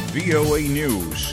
VOA News.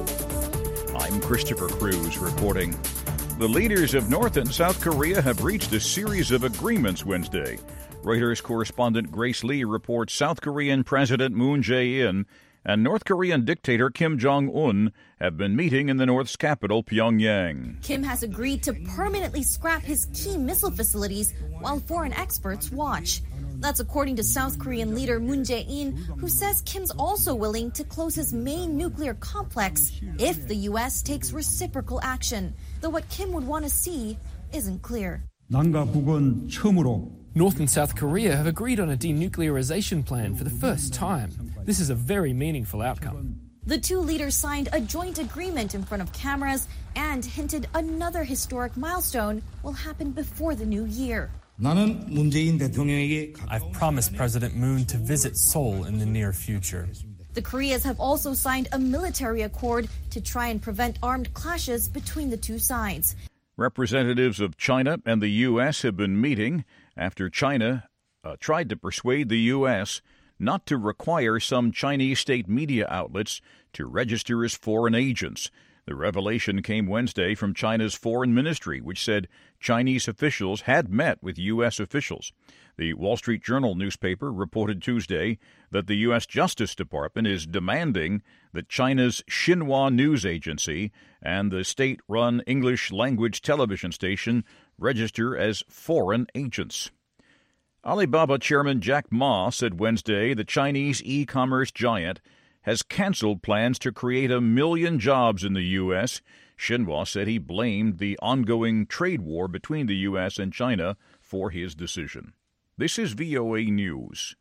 I'm Christopher Cruz reporting. The leaders of North and South Korea have reached a series of agreements Wednesday. Reuters correspondent Grace Lee reports South Korean President Moon Jae-in and North Korean dictator Kim Jong-un have been meeting in the North's capital, Pyongyang. Kim has agreed to permanently scrap his key missile facilities while foreign experts watch. That's according to South Korean leader Moon Jae-in, who says Kim's also willing to close his main nuclear complex if the U.S. takes reciprocal action. Though what Kim would want to see isn't clear. 남과 북은 처음으로 North and South Korea have agreed on a denuclearization plan for the first time. This is a very meaningful outcome. The two leaders signed a joint agreement in front of cameras and hinted another historic milestone will happen before the new year. 나는 문재인 대통령에게 I've promised President Moon to visit Seoul in the near future. The Koreas have also signed a military accord to try and prevent armed clashes between the two sides. Representatives of China and the U.S. have been meeting after China tried to persuade the U.S. not to require some Chinese state media outlets to register as foreign agents. The revelation came Wednesday from China's foreign ministry, which said Chinese officials had met with U.S. officials. The Wall Street Journal newspaper reported Tuesday that the U.S. Justice Department is demanding that China's Xinhua News Agency and the state-run English-language television station register as foreign agents. Alibaba chairman Jack Ma said Wednesday the Chinese e-commerce giant has canceled plans to create 1 million jobs in the U.S. Xinhua said he blamed the ongoing trade war between the U.S. and China for his decision. This is VOA News.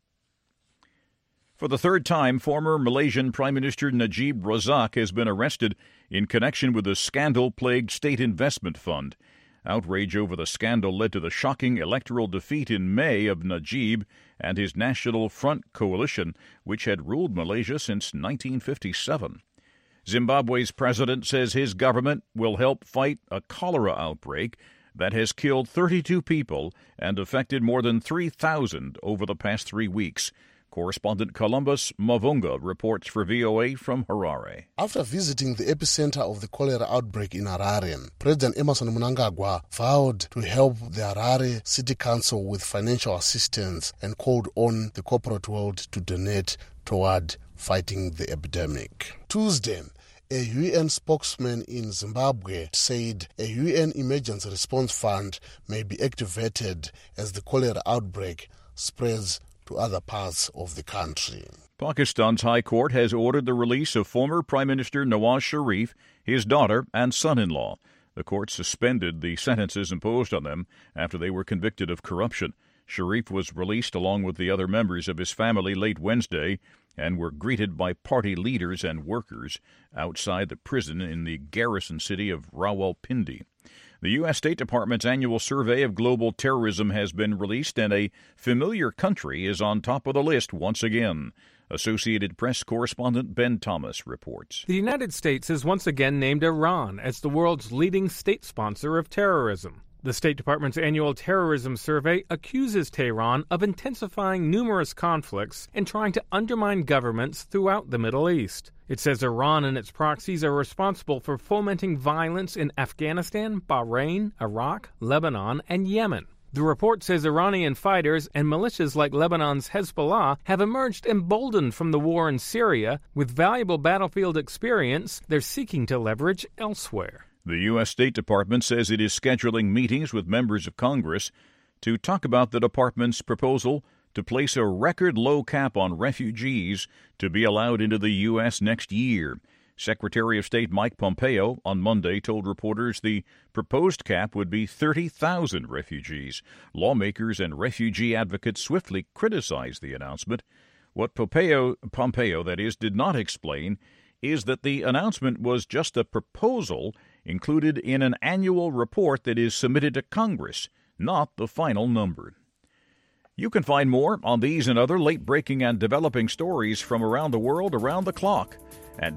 For the third time, former Malaysian Prime Minister Najib Razak has been arrested in connection with a scandal-plagued state investment fund. Outrage over the scandal led to the shocking electoral defeat in May of Najib and his National Front coalition, which had ruled Malaysia since 1957. Zimbabwe's president says his government will help fight a cholera outbreak that has killed 32 people and affected more than 3,000 over the past 3 weeks. Correspondent Columbus Mavunga reports for VOA from Harare. After visiting the epicenter of the cholera outbreak in Harare, President Emmerson Mnangagwa vowed to help the Harare City Council with financial assistance and called on the corporate world to donate toward fighting the epidemic. Tuesday, a UN spokesman in Zimbabwe said a UN emergency response fund may be activated as the cholera outbreak spreads to other parts of the country. Pakistan's High Court has ordered the release of former Prime Minister Nawaz Sharif, his daughter, and son-in-law. The court suspended the sentences imposed on them after they were convicted of corruption. Sharif was released along with the other members of his family late Wednesday and were greeted by party leaders and workers outside the prison in the garrison city of Rawalpindi. The U.S. State Department's annual survey of global terrorism has been released, and a familiar country is on top of the list once again. Associated Press correspondent Ben Thomas reports. The United States has once again named Iran as the world's leading state sponsor of terrorism. The State Department's annual terrorism survey accuses Tehran of intensifying numerous conflicts and trying to undermine governments throughout the Middle East. It says Iran and its proxies are responsible for fomenting violence in Afghanistan, Bahrain, Iraq, Lebanon, and Yemen. The report says Iranian fighters and militias like Lebanon's Hezbollah have emerged emboldened from the war in Syria with valuable battlefield experience they're seeking to leverage elsewhere. The U.S. State Department says it is scheduling meetings with members of Congress to talk about the department's proposal to place a record-low cap on refugees to be allowed into the U.S. next year. Secretary of State Mike Pompeo on Monday told reporters the proposed cap would be 30,000 refugees. Lawmakers and refugee advocates swiftly criticized the announcement. What Pompeo, that is, did not explain is that the announcement was just a proposal included in an annual report that is submitted to Congress, not the final number. You can find more on these and other late-breaking and developing stories from around the world around the clock at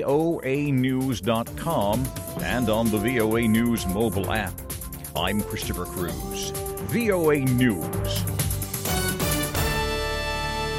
voanews.com and on the VOA News mobile app. I'm Christopher Cruz. VOA News.